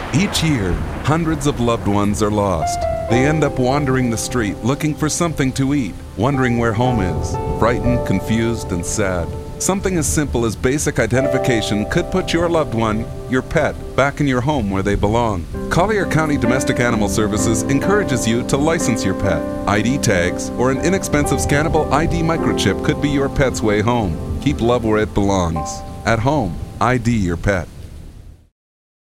Each year, hundreds of loved ones are lost. They end up wandering the street looking for something to eat, wondering where home is, frightened, confused, and sad. Something as simple as basic identification could put your loved one, your pet, back in your home where they belong. Collier County Domestic Animal Services encourages you to license your pet. ID tags or an inexpensive scannable ID microchip could be your pet's way home. Keep love where it belongs. At home, ID your pet.